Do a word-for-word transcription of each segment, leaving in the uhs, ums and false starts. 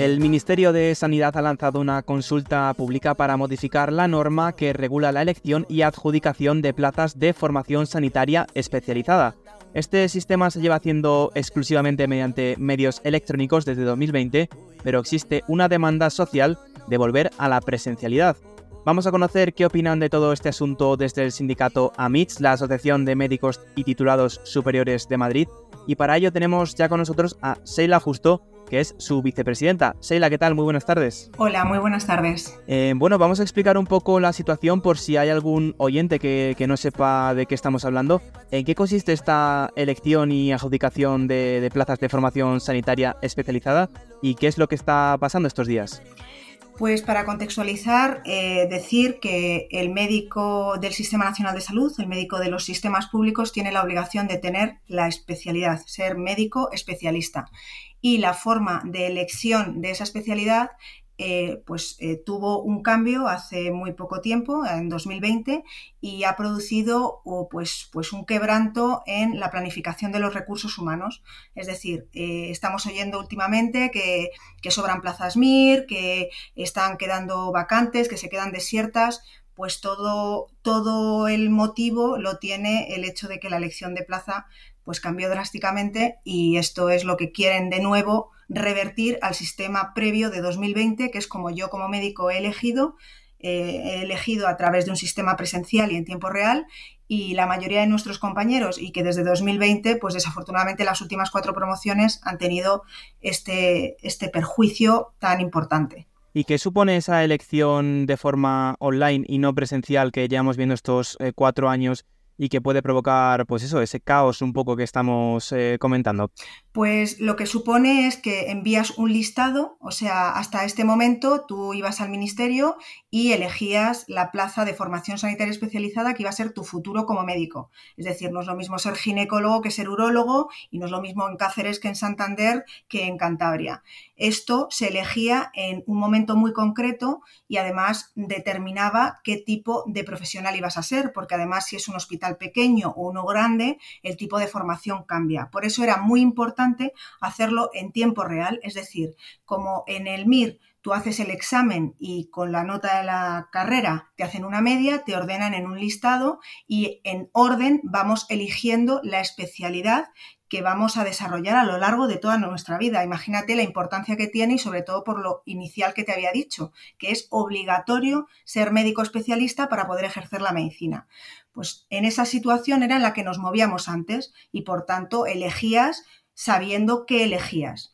El Ministerio de Sanidad ha lanzado una consulta pública para modificar la norma que regula la elección y adjudicación de plazas de formación sanitaria especializada. Este sistema se lleva haciendo exclusivamente mediante medios electrónicos desde dos mil veinte, pero existe una demanda social de volver a la presencialidad. Vamos a conocer qué opinan de todo este asunto desde el sindicato AMITS, la Asociación de Médicos y Titulados Superiores de Madrid, y para ello tenemos ya con nosotros a Sheila Justo, que es su vicepresidenta. Sheila, ¿qué tal? Muy buenas tardes. Hola, muy buenas tardes. Eh, bueno, vamos a explicar un poco la situación por si hay algún oyente que, que no sepa de qué estamos hablando. ¿En qué consiste esta elección y adjudicación de, de plazas de formación sanitaria especializada y qué es lo que está pasando estos días? Pues para contextualizar, eh, decir que el médico del Sistema Nacional de Salud, el médico de los sistemas públicos, tiene la obligación de tener la especialidad, ser médico especialista. Y la forma de elección de esa especialidad eh, pues, eh, tuvo un cambio hace muy poco tiempo, en dos mil veinte, y ha producido oh, pues, pues un quebranto en la planificación de los recursos humanos. Es decir, eh, estamos oyendo últimamente que, que sobran plazas M I R, que están quedando vacantes, que se quedan desiertas. Pues todo, todo el motivo lo tiene el hecho de que la elección de plaza pues cambió drásticamente y esto es lo que quieren de nuevo revertir al sistema previo de dos mil veinte, que es como yo como médico he elegido, eh, he elegido a través de un sistema presencial y en tiempo real, y la mayoría de nuestros compañeros, y que desde dos mil veinte, pues desafortunadamente las últimas cuatro promociones han tenido este, este perjuicio tan importante. ¿Y qué supone esa elección de forma online y no presencial que llevamos viendo estos eh, cuatro años y que puede provocar, pues eso, ese caos un poco que estamos eh, comentando? Pues lo que supone es que envías un listado, o sea, hasta este momento tú ibas al ministerio y elegías la plaza de formación sanitaria especializada que iba a ser tu futuro como médico. Es decir, no es lo mismo ser ginecólogo que ser urólogo y no es lo mismo en Cáceres que en Santander que en Cantabria. Esto se elegía en un momento muy concreto y además determinaba qué tipo de profesional ibas a ser, porque además si es un hospital pequeño o uno grande, el tipo de formación cambia. Por eso era muy importante hacerlo en tiempo real, es decir, como en el M I R tú haces el examen y con la nota de la carrera te hacen una media, te ordenan en un listado y en orden vamos eligiendo la especialidad que vamos a desarrollar a lo largo de toda nuestra vida. Imagínate la importancia que tiene y sobre todo por lo inicial que te había dicho, que es obligatorio ser médico especialista para poder ejercer la medicina. Pues en esa situación era en la que nos movíamos antes y por tanto elegías sabiendo qué elegías.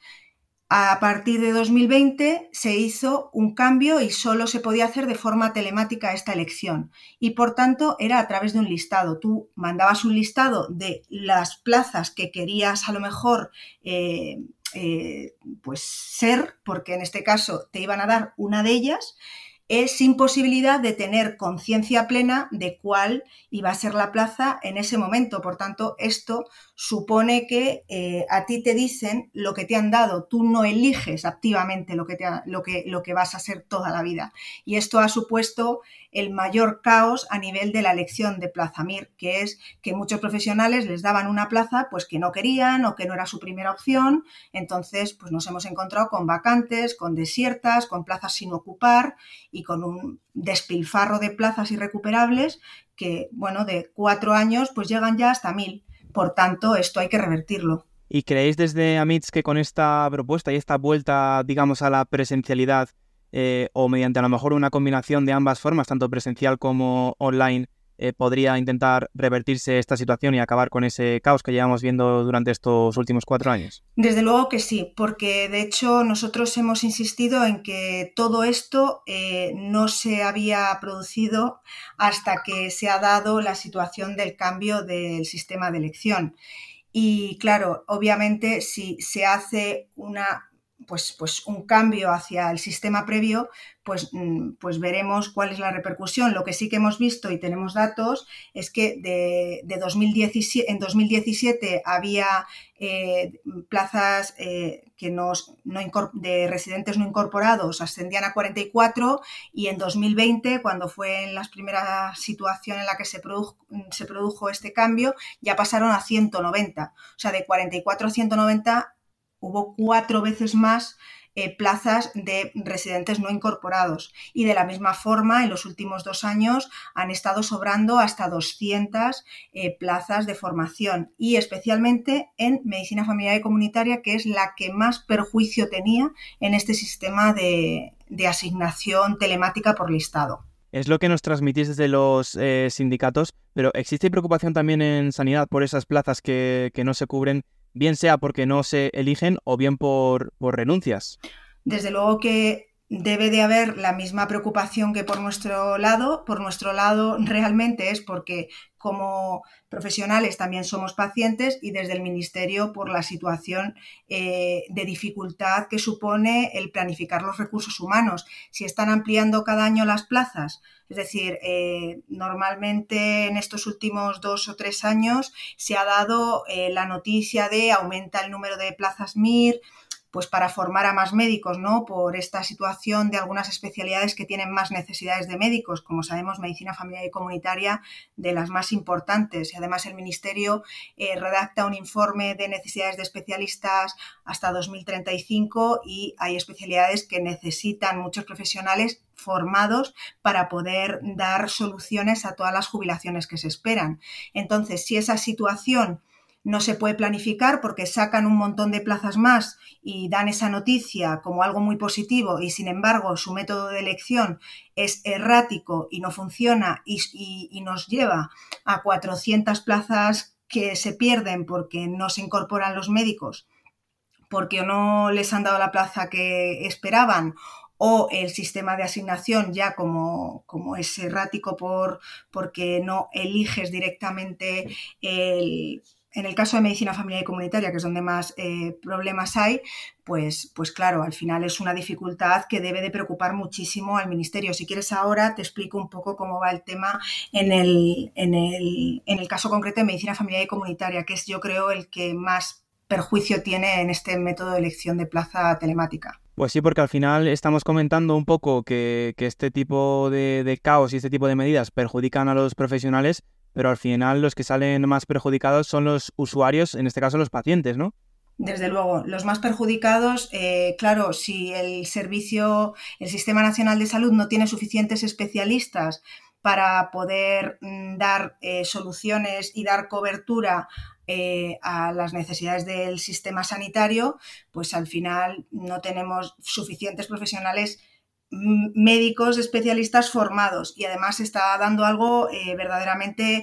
A partir de dos mil veinte se hizo un cambio y solo se podía hacer de forma telemática esta elección y por tanto era a través de un listado. Tú mandabas un listado de las plazas que querías a lo mejor eh, eh, pues ser, porque en este caso te iban a dar una de ellas, es sin posibilidad de tener conciencia plena de cuál iba a ser la plaza en ese momento. Por tanto, esto supone que eh, a ti te dicen lo que te han dado, tú no eliges activamente lo que, te ha, lo, que, lo que vas a ser toda la vida. Y esto ha supuesto el mayor caos a nivel de la elección de plaza M I R, que es que muchos profesionales les daban una plaza pues que no querían o que no era su primera opción. Entonces, pues nos hemos encontrado con vacantes, con desiertas, con plazas sin ocupar y con un despilfarro de plazas irrecuperables que, bueno, de cuatro años pues llegan ya hasta mil. Por tanto, esto hay que revertirlo. ¿Y creéis desde AMITS que con esta propuesta y esta vuelta, digamos, a la presencialidad eh, o mediante a lo mejor una combinación de ambas formas, tanto presencial como online, eh, podría intentar revertirse esta situación y acabar con ese caos que llevamos viendo durante estos últimos cuatro años? Desde luego que sí, porque de hecho nosotros hemos insistido en que todo esto eh, no se había producido hasta que se ha dado la situación del cambio del sistema de elección. Y claro, obviamente si se hace una Pues, pues un cambio hacia el sistema previo, pues, pues veremos cuál es la repercusión. Lo que sí que hemos visto y tenemos datos es que de, de dos mil diecisiete, en dos mil diecisiete había eh, plazas eh, que nos, no de residentes no incorporados ascendían a cuarenta y cuatro y en dos mil veinte, cuando fue en la primera situación en la que se produjo, se produjo este cambio, ya pasaron a ciento noventa. O sea, de cuarenta y cuatro a ciento noventa hubo cuatro veces más eh, plazas de residentes no incorporados. Y de la misma forma, en los últimos dos años han estado sobrando hasta doscientas eh, plazas de formación, y especialmente en medicina familiar y comunitaria, que es la que más perjuicio tenía en este sistema de, de asignación telemática por listado. Es lo que nos transmitís desde los eh, sindicatos, pero ¿existe preocupación también en sanidad por esas plazas que, que no se cubren, bien sea porque no se eligen o bien por, por renuncias? Desde luego que debe de haber la misma preocupación que por nuestro lado. Por nuestro lado realmente es porque como profesionales también somos pacientes, y desde el Ministerio por la situación eh, de dificultad que supone el planificar los recursos humanos. Si están ampliando cada año las plazas, es decir, eh, normalmente en estos últimos dos o tres años se ha dado eh, la noticia de aumenta el número de plazas M I R, pues para formar a más médicos, ¿no? Por esta situación de algunas especialidades que tienen más necesidades de médicos, como sabemos, medicina familiar y comunitaria, de las más importantes. Y además el Ministerio eh, redacta un informe de necesidades de especialistas hasta dos mil treinta y cinco, y hay especialidades que necesitan muchos profesionales formados para poder dar soluciones a todas las jubilaciones que se esperan. Entonces, si esa situación no se puede planificar porque sacan un montón de plazas más y dan esa noticia como algo muy positivo, y sin embargo su método de elección es errático y no funciona, y, y, y nos lleva a cuatrocientas plazas que se pierden porque no se incorporan los médicos, porque no les han dado la plaza que esperaban, o el sistema de asignación ya como, como es errático por, porque no eliges directamente el... En el caso de medicina familiar y comunitaria, que es donde más eh, problemas hay, pues, pues claro, al final es una dificultad que debe de preocupar muchísimo al Ministerio. Si quieres ahora te explico un poco cómo va el tema en el, en el, en el caso concreto de medicina familiar y comunitaria, que es, yo creo, el que más perjuicio tiene en este método de elección de plaza telemática. Pues sí, porque al final estamos comentando un poco que, que este tipo de, de caos y este tipo de medidas perjudican a los profesionales, pero al final los que salen más perjudicados son los usuarios, en este caso los pacientes, ¿no? Desde luego, los más perjudicados, eh, claro, si el servicio, el Sistema Nacional de Salud no tiene suficientes especialistas para poder mm, dar eh, soluciones y dar cobertura eh, a las necesidades del sistema sanitario, pues al final no tenemos suficientes profesionales médicos especialistas formados, y además se está dando algo eh, verdaderamente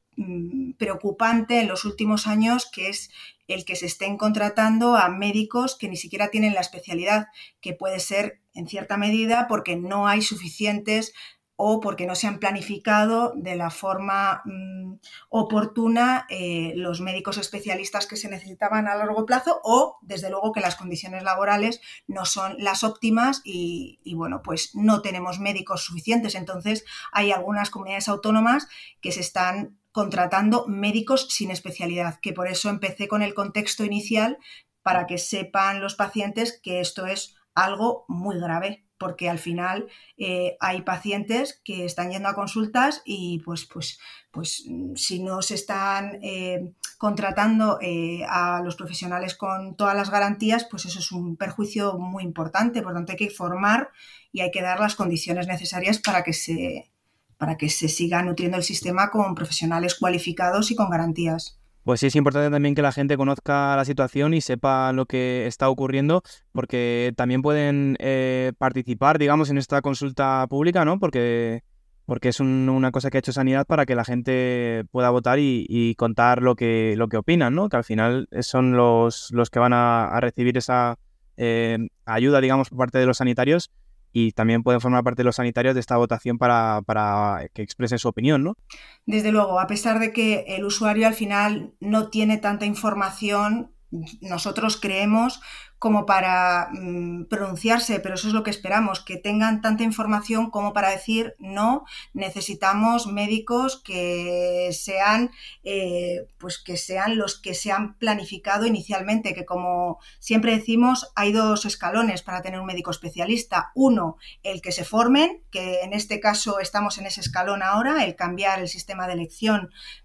mmm, preocupante en los últimos años, que es el que se estén contratando a médicos que ni siquiera tienen la especialidad, que puede ser en cierta medida porque no hay suficientes o porque no se han planificado de la forma mmm, oportuna eh, los médicos especialistas que se necesitaban a largo plazo, o desde luego que las condiciones laborales no son las óptimas y, y bueno, pues no tenemos médicos suficientes. Entonces hay algunas comunidades autónomas que se están contratando médicos sin especialidad, que por eso empecé con el contexto inicial, para que sepan los pacientes que esto es algo muy grave, porque al final eh, hay pacientes que están yendo a consultas y pues, pues, pues si no se están eh, contratando eh, a los profesionales con todas las garantías, pues eso es un perjuicio muy importante. Por lo tanto, hay que formar y hay que dar las condiciones necesarias para que se, para que se siga nutriendo el sistema con profesionales cualificados y con garantías. Pues sí, es importante también que la gente conozca la situación y sepa lo que está ocurriendo, porque también pueden eh, participar, digamos, en esta consulta pública, ¿no? Porque, porque es un, una cosa que ha hecho Sanidad para que la gente pueda votar y, y contar lo que, lo que opinan, ¿no? Que al final son los, los que van a, a recibir esa eh, ayuda, digamos, por parte de los sanitarios, y también pueden formar parte de los sanitarios de esta votación para, para que expresen su opinión, ¿no? Desde luego, a pesar de que el usuario al final no tiene tanta información, nosotros creemos, como para mmm, pronunciarse, pero eso es lo que esperamos, que tengan tanta información como para decir no, necesitamos médicos que sean, eh, pues que sean los que se han planificado inicialmente, que como siempre decimos, hay dos escalones para tener un médico especialista. Uno, el que se formen, que en este caso estamos en ese escalón ahora, el cambiar el sistema de elección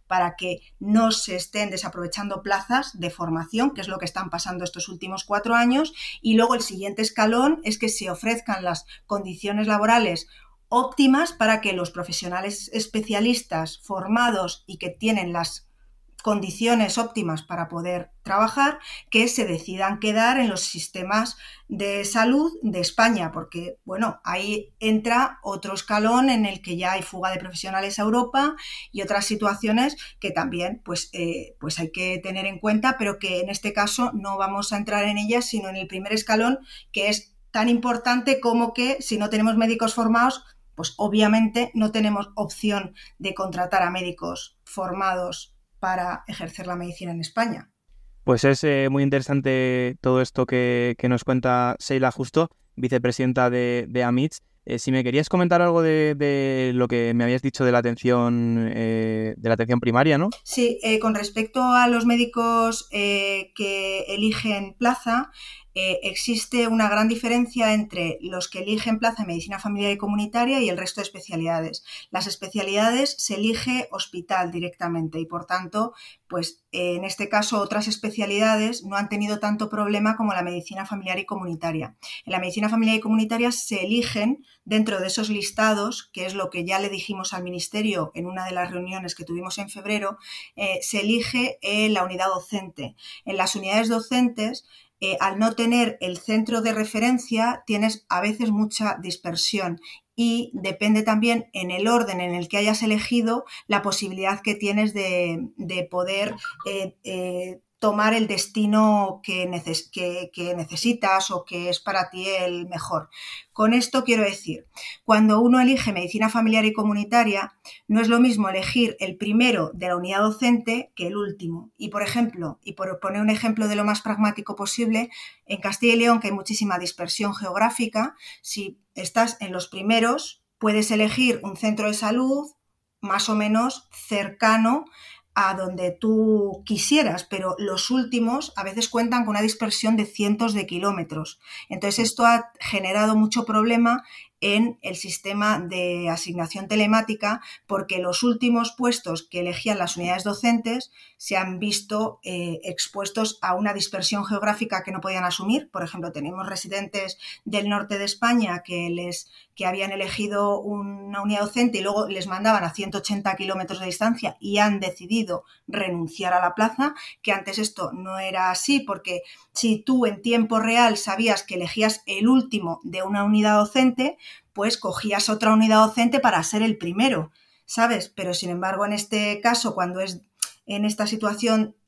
para que no se estén desaprovechando plazas de formación, que es lo que están pasando estos últimos cuatro años, y luego el siguiente escalón es que se ofrezcan las condiciones laborales óptimas para que los profesionales especialistas formados y que tienen las condiciones óptimas para poder trabajar, que se decidan quedar en los sistemas de salud de España, porque, bueno, ahí entra otro escalón en el que ya hay fuga de profesionales a Europa y otras situaciones que también, pues, eh, pues hay que tener en cuenta, pero que en este caso no vamos a entrar en ellas, sino en el primer escalón, que es tan importante como que si no tenemos médicos formados, pues obviamente no tenemos opción de contratar a médicos formados para ejercer la medicina en España. Pues es eh, muy interesante todo esto que, que nos cuenta Sheila Justo, vicepresidenta de, de AMITS. Eh, si me querías comentar algo de, de lo que me habías dicho de la atención, eh, de la atención primaria, ¿no? Sí, eh, con respecto a los médicos eh, que eligen plaza, eh, existe una gran diferencia entre los que eligen plaza en medicina familiar y comunitaria y el resto de especialidades. Las especialidades se elige hospital directamente y, por tanto, pues eh, en este caso otras especialidades no han tenido tanto problema como la medicina familiar y comunitaria. En la medicina familiar y comunitaria se eligen dentro de esos listados, que es lo que ya le dijimos al Ministerio en una de las reuniones que tuvimos en febrero, eh, se elige eh, la unidad docente. En las unidades docentes, Eh, al no tener el centro de referencia, tienes a veces mucha dispersión y depende también en el orden en el que hayas elegido la posibilidad que tienes de, de poder eh, eh, tomar el destino que, neces- que, que necesitas o que es para ti el mejor. Con esto quiero decir, cuando uno elige medicina familiar y comunitaria, no es lo mismo elegir el primero de la unidad docente que el último. Y, por ejemplo, y por poner un ejemplo de lo más pragmático posible, en Castilla y León, que hay muchísima dispersión geográfica, si estás en los primeros, puedes elegir un centro de salud más o menos cercano a donde tú quisieras, pero los últimos a veces cuentan con una dispersión de cientos de kilómetros. Entonces esto ha generado mucho problema en el sistema de asignación telemática porque los últimos puestos que elegían las unidades docentes se han visto eh, expuestos a una dispersión geográfica que no podían asumir. Por ejemplo, tenemos residentes del norte de España que, les, que habían elegido una unidad docente y luego les mandaban a ciento ochenta kilómetros de distancia y han decidido renunciar a la plaza, que antes esto no era así, porque si tú en tiempo real sabías que elegías el último de una unidad docente, pues cogías otra unidad docente para ser el primero, ¿sabes? Pero sin embargo, en este caso, cuando es en esta situación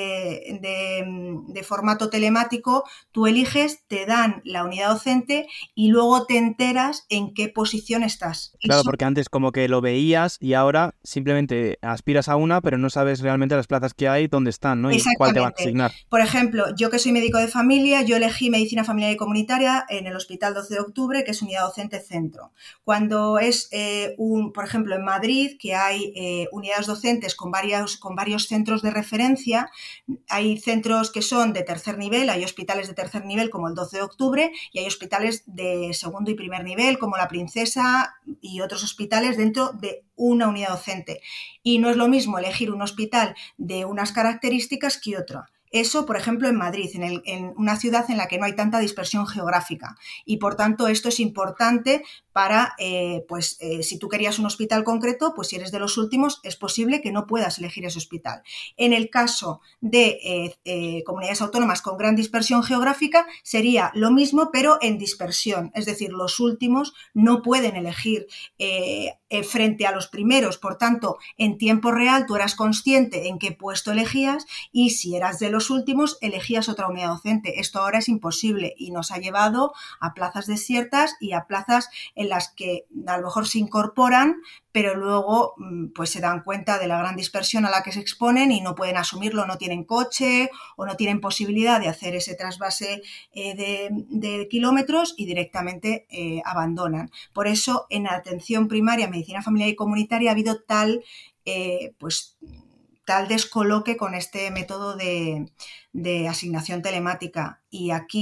de, de, de formato telemático, tú eliges, te dan la unidad docente y luego te enteras en qué posición estás. Claro, Eso, porque antes como que lo veías y ahora simplemente aspiras a una, pero no sabes realmente las plazas que hay, dónde están, ¿no? Y cuál te van a exactamente. asignar. Por ejemplo, yo que soy médico de familia, yo elegí medicina familiar y comunitaria en el Hospital doce de octubre, que es unidad docente centro. Cuando es, eh, un, por ejemplo, en Madrid, que hay eh, unidades docentes con varios, con varios centros de referencia, hay centros que son de tercer nivel, hay hospitales de tercer nivel como el doce de octubre y hay hospitales de segundo y primer nivel como la Princesa y otros hospitales dentro de una unidad docente. Y no es lo mismo elegir un hospital de unas características que otra. Eso, por ejemplo, en Madrid, en, el, en una ciudad en la que no hay tanta dispersión geográfica. Y, por tanto, esto es importante para, eh, pues, eh, si tú querías un hospital concreto, pues si eres de los últimos, es posible que no puedas elegir ese hospital. En el caso de eh, eh, comunidades autónomas con gran dispersión geográfica, sería lo mismo, pero en dispersión. Es decir, los últimos no pueden elegir eh, eh, frente a los primeros. Por tanto, en tiempo real tú eras consciente en qué puesto elegías y si eras de los últimos, elegías otra unidad docente. Esto ahora es imposible y nos ha llevado a plazas desiertas y a plazas en las que a lo mejor se incorporan, pero luego pues se dan cuenta de la gran dispersión a la que se exponen y no pueden asumirlo, no tienen coche o no tienen posibilidad de hacer ese trasvase eh, de, de kilómetros y directamente eh, abandonan. Por eso, en atención primaria, medicina familiar y comunitaria ha habido tal, eh, pues, tal descoloque con este método de, de asignación telemática. Y aquí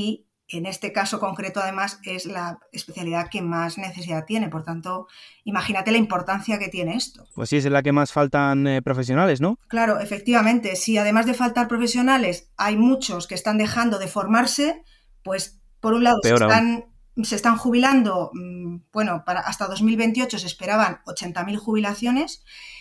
en este caso concreto, además, es la especialidad que más necesidad tiene. Por tanto, imagínate la importancia que tiene esto. Pues sí, es en la que más faltan eh, profesionales, ¿no? Claro, efectivamente. Si además de faltar profesionales, hay muchos que están dejando de formarse, pues por un lado se Peor aún. están, se están jubilando, bueno, para hasta dos mil veintiocho se esperaban ochenta mil jubilaciones.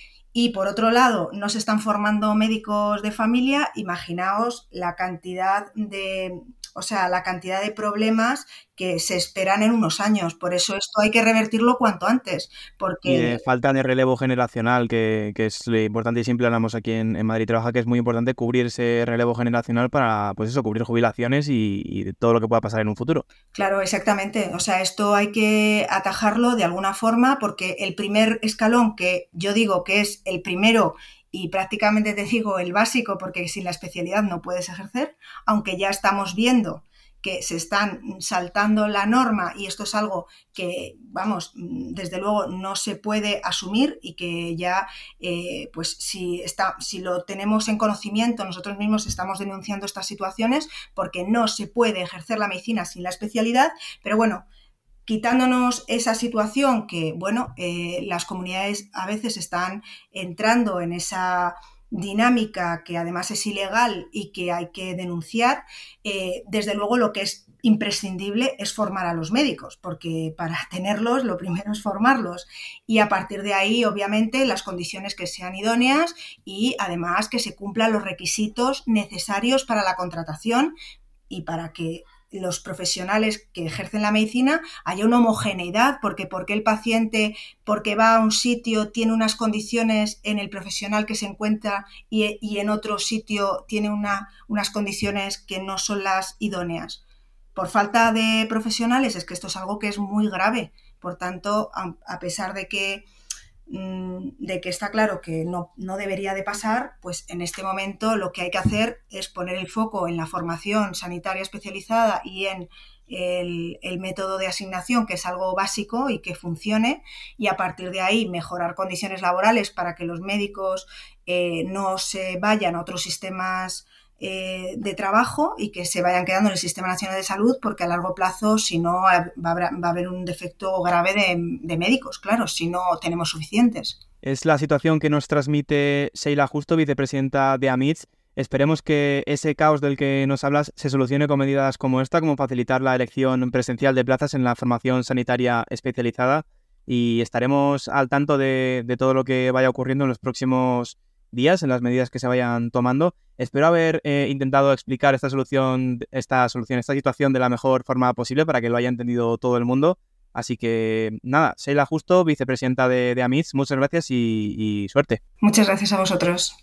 Y por otro lado, no se están formando médicos de familia. Imaginaos la cantidad de, o sea, la cantidad de problemas que se esperan en unos años. Por eso esto hay que revertirlo cuanto antes. Porque... Y de falta de relevo generacional, que, que es lo importante y siempre hablamos aquí en, en Madrid Trabaja, que es muy importante cubrir ese relevo generacional para, pues eso, cubrir jubilaciones y, y todo lo que pueda pasar en un futuro. Claro, exactamente. O sea, esto hay que atajarlo de alguna forma porque el primer escalón, que yo digo que es el primero y prácticamente te digo el básico, porque sin la especialidad no puedes ejercer, aunque ya estamos viendo que se están saltando la norma y esto es algo que, vamos, desde luego no se puede asumir y que ya, eh, pues si, está, si lo tenemos en conocimiento, nosotros mismos estamos denunciando estas situaciones porque no se puede ejercer la medicina sin la especialidad, pero bueno, quitándonos esa situación que, bueno, eh, las comunidades a veces están entrando en esa dinámica que además es ilegal y que hay que denunciar, eh, desde luego lo que es imprescindible es formar a los médicos, porque para tenerlos lo primero es formarlos y a partir de ahí, obviamente, las condiciones que sean idóneas y además que se cumplan los requisitos necesarios para la contratación y para que los profesionales que ejercen la medicina haya una homogeneidad, porque porque el paciente, porque va a un sitio, tiene unas condiciones en el profesional que se encuentra y, y en otro sitio tiene una, unas condiciones que no son las idóneas. Por falta de profesionales es que esto es algo que es muy grave. Por tanto, a, a pesar de que de que está claro que no, no debería de pasar, pues en este momento lo que hay que hacer es poner el foco en la formación sanitaria especializada y en el, el método de asignación, que es algo básico y que funcione, y a partir de ahí mejorar condiciones laborales para que los médicos eh, no se vayan a otros sistemas Eh, de trabajo y que se vayan quedando en el Sistema Nacional de Salud, porque a largo plazo, si no, va a haber, va a haber un defecto grave de, de médicos, claro, si no tenemos suficientes. Es la situación que nos transmite Sheila Justo, vicepresidenta de AMITS. Esperemos que ese caos del que nos hablas se solucione con medidas como esta, como facilitar la elección presencial de plazas en la formación sanitaria especializada, y estaremos al tanto de, de todo lo que vaya ocurriendo en los próximos días, en las medidas que se vayan tomando. Espero haber eh, intentado explicar esta solución, esta solución, esta situación de la mejor forma posible para que lo haya entendido todo el mundo. Así que nada, Sheila Justo, vicepresidenta de, de AMITS, muchas gracias y, y suerte. Muchas gracias a vosotros.